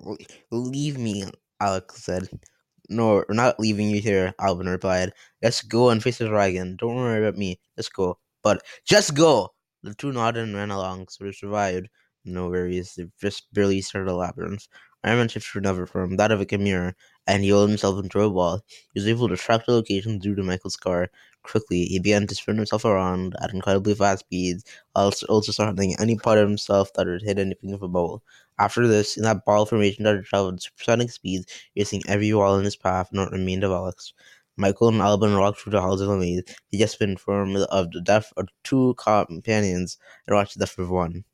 Leave me, Alex said. No, we're not leaving you here, Alvin replied. Just go and face the dragon. Don't worry about me. Just go. But just go! The two nodded and ran along, so they survived. No worries, they just barely started a labyrinth. Iron shifted to another form, that of a chimera, and he rolled himself into a ball. He was able to track the location due to Michael's car. Quickly, he began to spin himself around at incredibly fast speeds, also surrounding any part of himself that would hit anything of a bubble. After this, in that ball formation that had traveled at supersonic speeds, racing every wall in his path, not remained of Alex. Michael and Alban walked through the halls of the maze. He just been informed of the death of two companions and watched the death of one.